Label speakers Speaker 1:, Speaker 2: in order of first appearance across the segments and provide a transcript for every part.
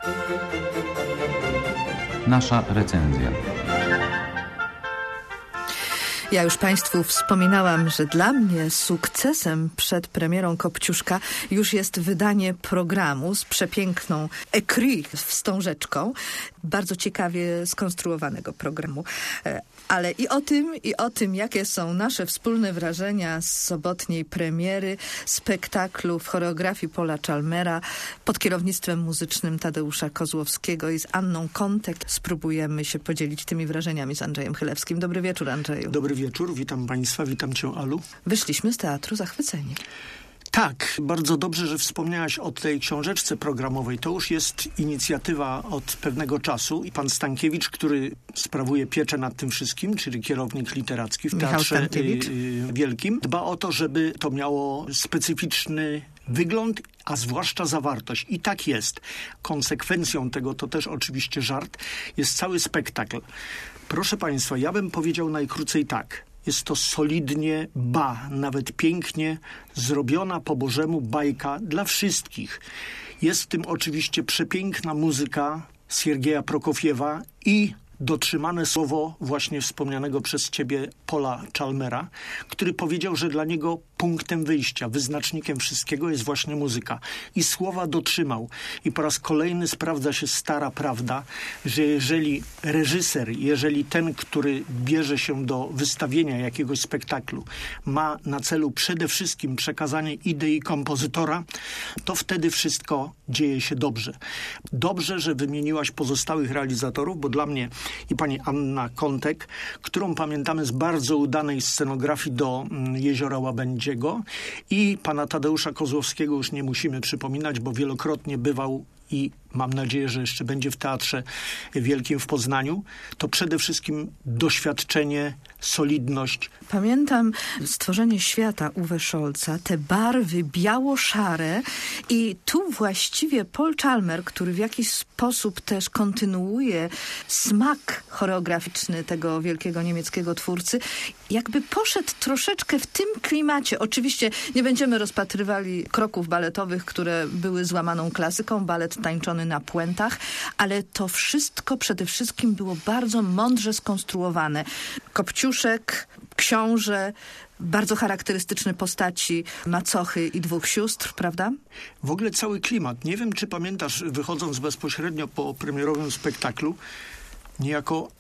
Speaker 1: Nasza recenzja.
Speaker 2: Ja już Państwu wspominałam, że dla mnie sukcesem przed premierą Kopciuszka już jest wydanie programu z przepiękną écru wstążeczką, bardzo ciekawie skonstruowanego programu. Ale i o tym, jakie są nasze wspólne wrażenia z sobotniej premiery spektaklu w choreografii Paula Chalmera pod kierownictwem muzycznym Tadeusza Kozłowskiego i z Anną Kontek spróbujemy się podzielić tymi wrażeniami z Andrzejem Chylewskim. Dobry wieczór, Andrzeju.
Speaker 3: Dobry wieczór, witam Państwa, witam Cię, Alu.
Speaker 2: Wyszliśmy z teatru zachwyceni.
Speaker 3: Tak, bardzo dobrze, że wspomniałaś o tej książeczce programowej. To już jest inicjatywa od pewnego czasu i pan Stankiewicz, który sprawuje pieczę nad tym wszystkim, czyli kierownik literacki w Teatrze Wielkim, dba o to, żeby to miało specyficzny wygląd, a zwłaszcza zawartość. I tak jest. Konsekwencją tego, to też oczywiście żart, jest cały spektakl. Proszę Państwa, ja bym powiedział najkrócej tak. Jest to solidnie, nawet pięknie zrobiona po Bożemu bajka dla wszystkich. Jest w tym oczywiście przepiękna muzyka Siergieja Prokofiewa i dotrzymane słowo właśnie wspomnianego przez Ciebie Paula Chalmera, który powiedział, że dla niego punktem wyjścia, wyznacznikiem wszystkiego jest właśnie muzyka. I słowa dotrzymał. I po raz kolejny sprawdza się stara prawda, że jeżeli ten, który bierze się do wystawienia jakiegoś spektaklu, ma na celu przede wszystkim przekazanie idei kompozytora, to wtedy wszystko dzieje się dobrze. Dobrze, że wymieniłaś pozostałych realizatorów, bo dla mnie i pani Anna Kontek, którą pamiętamy z bardzo udanej scenografii do Jeziora Łabędziego, i pana Tadeusza Kozłowskiego już nie musimy przypominać, bo wielokrotnie bywał i mam nadzieję, że jeszcze będzie w Teatrze Wielkim w Poznaniu. To przede wszystkim doświadczenie, solidność.
Speaker 2: Pamiętam stworzenie świata Uwe Scholza, te barwy biało-szare i tu właściwie Paul Chalmer, który w jakiś sposób też kontynuuje smak choreograficzny tego wielkiego niemieckiego twórcy, jakby poszedł troszeczkę w tym klimacie. Oczywiście nie będziemy rozpatrywali kroków baletowych, które były złamaną klasyką, balet tańczony na puentach, ale to wszystko przede wszystkim było bardzo mądrze skonstruowane. Kopciuszek, książę, bardzo charakterystyczne postaci macochy i dwóch sióstr, prawda?
Speaker 3: W ogóle cały klimat. Nie wiem, czy pamiętasz, wychodząc bezpośrednio po premierowym spektaklu, niejako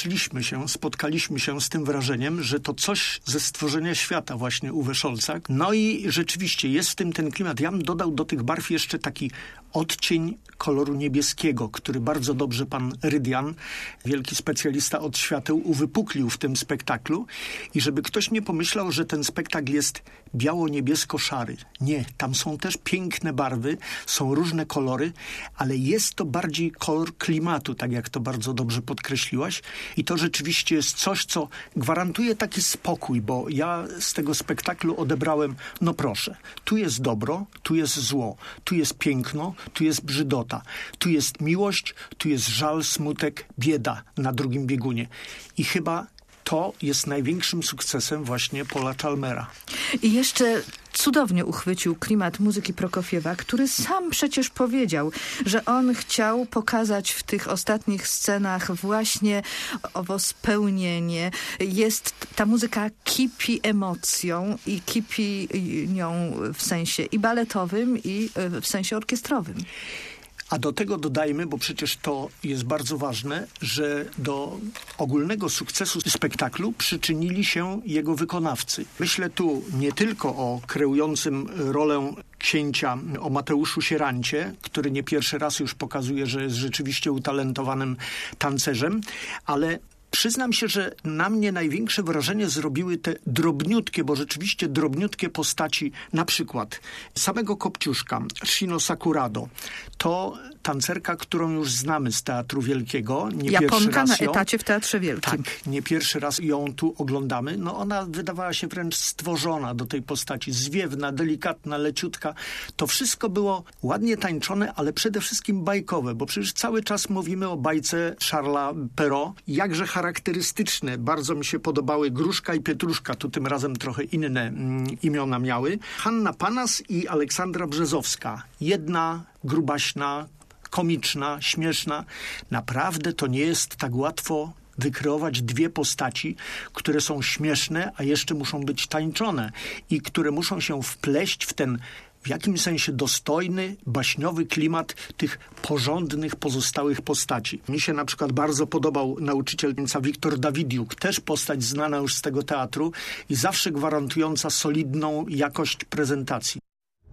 Speaker 3: spotkaliśmy się z tym wrażeniem, że to coś ze stworzenia świata właśnie Uwe Scholza. No i rzeczywiście jest w tym ten klimat. Ja bym dodał do tych barw jeszcze taki odcień koloru niebieskiego, który bardzo dobrze pan Rydian, wielki specjalista od świateł, uwypuklił w tym spektaklu. I żeby ktoś nie pomyślał, że ten spektakl jest biało-niebiesko-szary. Nie, tam są też piękne barwy, są różne kolory, ale jest to bardziej kolor klimatu, tak jak to bardzo dobrze podkreśliłaś. I to rzeczywiście jest coś, co gwarantuje taki spokój, bo ja z tego spektaklu odebrałem, no proszę, tu jest dobro, tu jest zło, tu jest piękno, tu jest brzydota, tu jest miłość, tu jest żal, smutek, bieda na drugim biegunie. I chyba to jest największym sukcesem właśnie Paula Chalmera.
Speaker 2: I jeszcze cudownie uchwycił klimat muzyki Prokofiewa, który sam przecież powiedział, że on chciał pokazać w tych ostatnich scenach właśnie owo spełnienie. Ta muzyka kipi emocją i kipi nią w sensie i baletowym, i w sensie orkiestrowym.
Speaker 3: A do tego dodajmy, bo przecież to jest bardzo ważne, że do ogólnego sukcesu spektaklu przyczynili się jego wykonawcy. Myślę tu nie tylko o kreującym rolę księcia, o Mateuszu Sierancie, który nie pierwszy raz już pokazuje, że jest rzeczywiście utalentowanym tancerzem, ale przyznam się, że na mnie największe wrażenie zrobiły te drobniutkie, bo rzeczywiście drobniutkie postaci, na przykład samego Kopciuszka, Shino Sakurado. To tancerka, którą już znamy z Teatru Wielkiego.
Speaker 2: Japonka na etacie w Teatrze Wielkim.
Speaker 3: Tak, nie pierwszy raz ją tu oglądamy. No ona wydawała się wręcz stworzona do tej postaci. Zwiewna, delikatna, leciutka. To wszystko było ładnie tańczone, ale przede wszystkim bajkowe, bo przecież cały czas mówimy o bajce Charlesa Perrault. Jakże charakterystyczne. Bardzo mi się podobały Gruszka i Pietruszka. Tu tym razem trochę inne imiona miały. Hanna Panas i Aleksandra Brzezowska. Jedna grubaśna komiczna, śmieszna. Naprawdę to nie jest tak łatwo wykreować dwie postaci, które są śmieszne, a jeszcze muszą być tańczone i które muszą się wpleść w ten w jakimś sensie dostojny, baśniowy klimat tych porządnych, pozostałych postaci. Mi się na przykład bardzo podobał nauczyciel tańca Wiktor Dawidiuk, też postać znana już z tego teatru i zawsze gwarantująca solidną jakość prezentacji.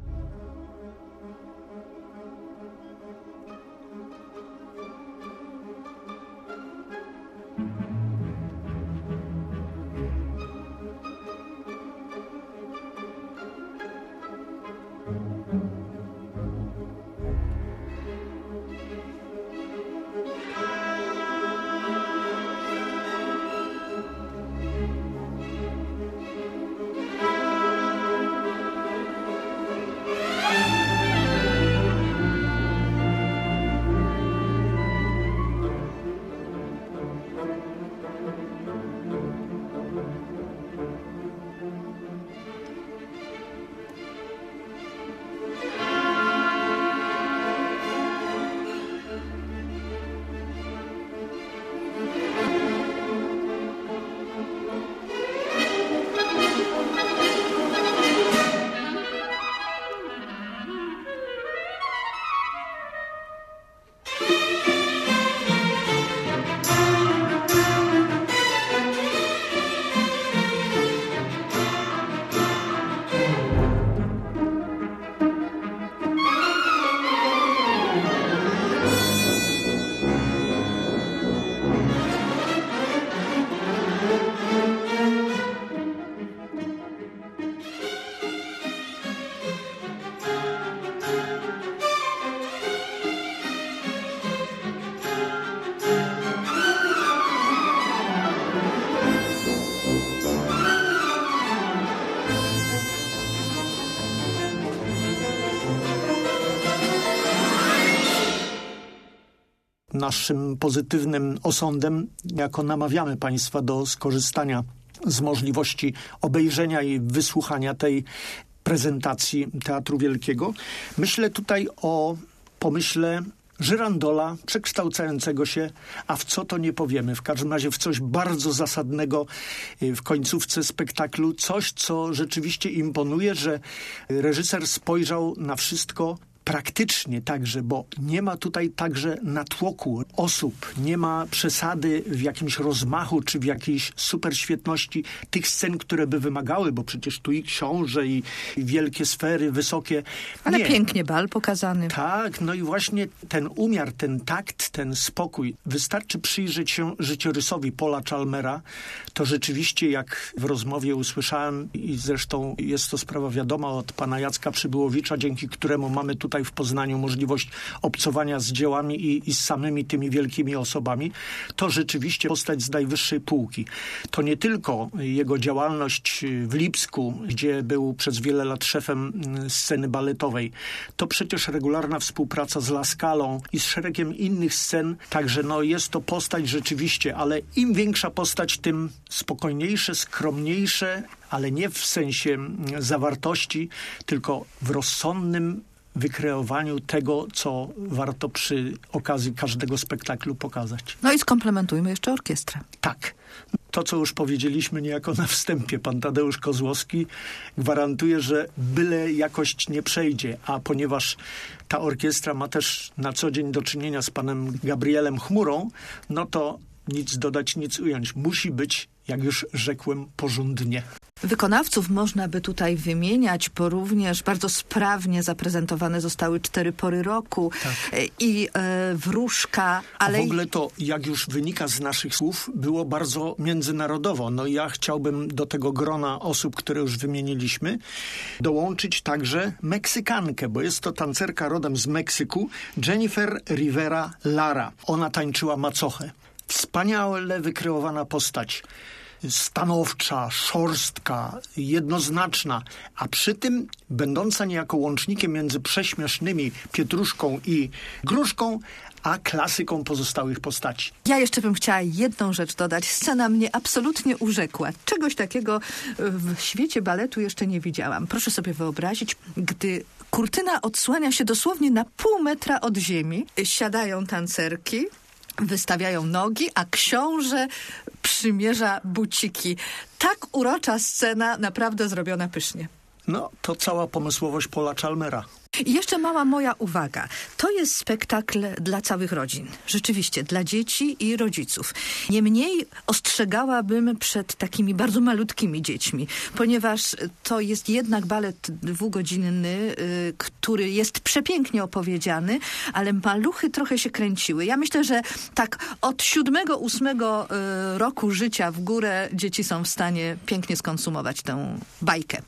Speaker 3: Naszym pozytywnym osądem, jako namawiamy Państwa do skorzystania z możliwości obejrzenia i wysłuchania tej prezentacji Teatru Wielkiego. Myślę tutaj o pomyśle żyrandola przekształcającego się, a w co to nie powiemy, w każdym razie w coś bardzo zasadnego w końcówce spektaklu, coś, co rzeczywiście imponuje, że reżyser spojrzał na wszystko praktycznie także, bo nie ma tutaj także natłoku osób, nie ma przesady w jakimś rozmachu czy w jakiejś superświetności tych scen, które by wymagały, bo przecież tu i książę, i wielkie sfery, wysokie.
Speaker 2: Ale
Speaker 3: nie.
Speaker 2: pięknie bal pokazany.
Speaker 3: Tak, no i właśnie ten umiar, ten takt, ten spokój. Wystarczy przyjrzeć się życiorysowi Paula Chalmera. To rzeczywiście, jak w rozmowie usłyszałem i zresztą jest to sprawa wiadoma od pana Jacka Przybyłowicza, dzięki któremu mamy tutaj w Poznaniu możliwość obcowania z dziełami i z samymi tymi wielkimi osobami, to rzeczywiście postać z najwyższej półki. To nie tylko jego działalność w Lipsku, gdzie był przez wiele lat szefem sceny baletowej, to przecież regularna współpraca z La Scalą i z szeregiem innych scen, także no jest to postać rzeczywiście, ale im większa postać, tym spokojniejsze, skromniejsze, ale nie w sensie zawartości, tylko w rozsądnym wykreowaniu tego, co warto przy okazji każdego spektaklu pokazać.
Speaker 2: No i skomplementujmy jeszcze orkiestrę.
Speaker 3: Tak. To, co już powiedzieliśmy niejako na wstępie, pan Tadeusz Kozłowski gwarantuje, że byle jakość nie przejdzie, a ponieważ ta orkiestra ma też na co dzień do czynienia z panem Gabrielem Chmurą, no to nic dodać, nic ująć. Musi być, jak już rzekłem, porządnie.
Speaker 2: Wykonawców można by tutaj wymieniać, bo również bardzo sprawnie zaprezentowane zostały 4 pory roku i Wróżka. Ale
Speaker 3: w ogóle to, jak już wynika z naszych słów, było bardzo międzynarodowo. No i ja chciałbym do tego grona osób, które już wymieniliśmy, dołączyć także Meksykankę, bo jest to tancerka rodem z Meksyku, Jennifer Rivera Lara. Ona tańczyła macochę. Wspaniale wykreowana postać. stanowcza, szorstka, jednoznaczna, a przy tym będąca niejako łącznikiem między prześmiesznymi Pietruszką i Gruszką, a klasyką pozostałych postaci.
Speaker 2: Ja jeszcze bym chciała jedną rzecz dodać. Scena mnie absolutnie urzekła. Czegoś takiego w świecie baletu jeszcze nie widziałam. Proszę sobie wyobrazić, gdy kurtyna odsłania się dosłownie na pół metra od ziemi, siadają tancerki, wystawiają nogi, a książę przymierza buciki. Tak urocza scena, naprawdę zrobiona pysznie.
Speaker 3: No, to cała pomysłowość Paula Chalmera.
Speaker 2: I jeszcze mała moja uwaga. To jest spektakl dla całych rodzin. Rzeczywiście, dla dzieci i rodziców. Niemniej ostrzegałabym przed takimi bardzo malutkimi dziećmi, ponieważ to jest jednak balet dwugodzinny, który jest przepięknie opowiedziany, ale maluchy trochę się kręciły. Ja myślę, że tak od 7-8 roku życia w górę dzieci są w stanie pięknie skonsumować tę bajkę.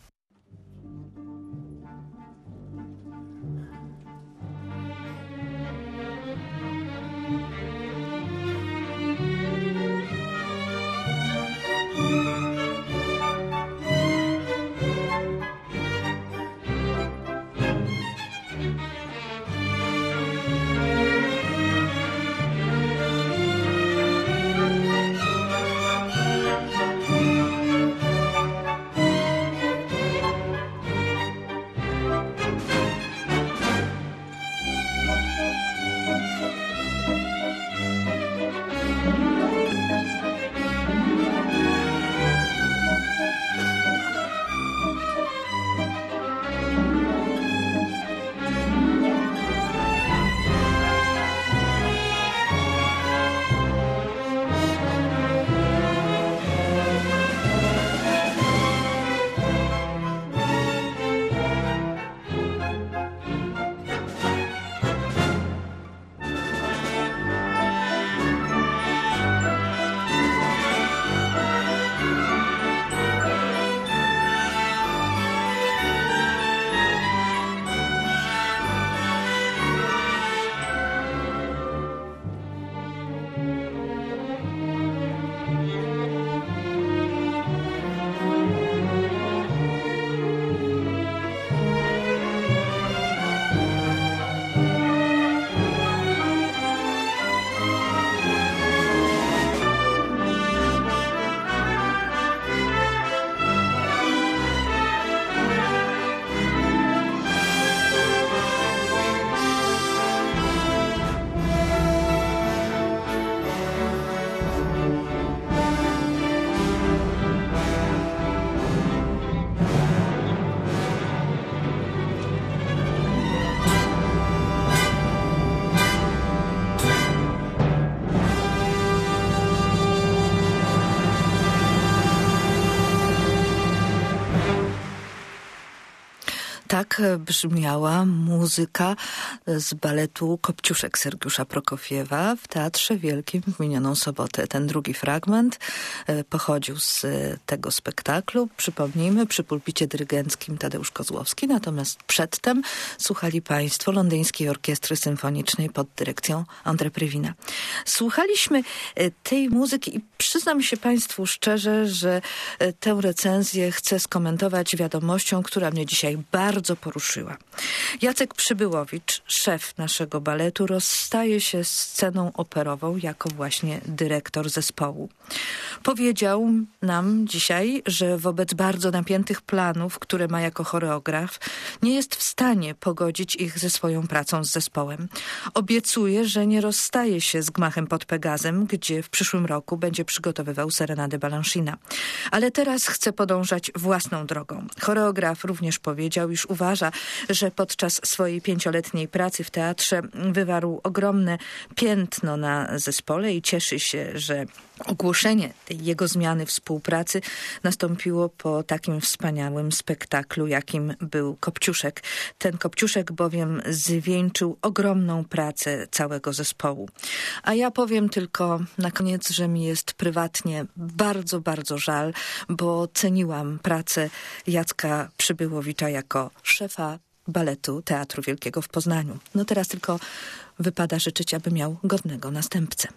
Speaker 2: Tak brzmiała muzyka z baletu Kopciuszek Sergiusza Prokofiewa w Teatrze Wielkim w minioną sobotę. Ten drugi fragment pochodził z tego spektaklu. Przypomnijmy, przy pulpicie dyrygenckim Tadeusz Kozłowski. Natomiast przedtem słuchali Państwo Londyńskiej Orkiestry Symfonicznej pod dyrekcją André Previna. Słuchaliśmy tej muzyki i przyznam się Państwu szczerze, że tę recenzję chcę skomentować wiadomością, która mnie dzisiaj bardzo poruszyła. Jacek Przybyłowicz, szef naszego baletu, rozstaje się z sceną operową jako właśnie dyrektor zespołu. Powiedział nam dzisiaj, że wobec bardzo napiętych planów, które ma jako choreograf, nie jest w stanie pogodzić ich ze swoją pracą z zespołem. Obiecuje, że nie rozstaje się z Gmachem pod Pegazem, gdzie w przyszłym roku będzie przygotowywał serenadę Balanchina. Ale teraz chce podążać własną drogą. Choreograf również powiedział, iż uważa, że podczas swojej 5-letniej pracy w teatrze wywarł ogromne piętno na zespole i cieszy się, że ogłoszenie tej jego zmiany współpracy nastąpiło po takim wspaniałym spektaklu, jakim był Kopciuszek. Ten Kopciuszek bowiem zwieńczył ogromną pracę całego zespołu. A ja powiem tylko na koniec, że mi jest prywatnie bardzo, bardzo żal, bo ceniłam pracę Jacka Przybyłowicza jako szefa baletu Teatru Wielkiego w Poznaniu. No teraz tylko wypada życzyć, aby miał godnego następcę.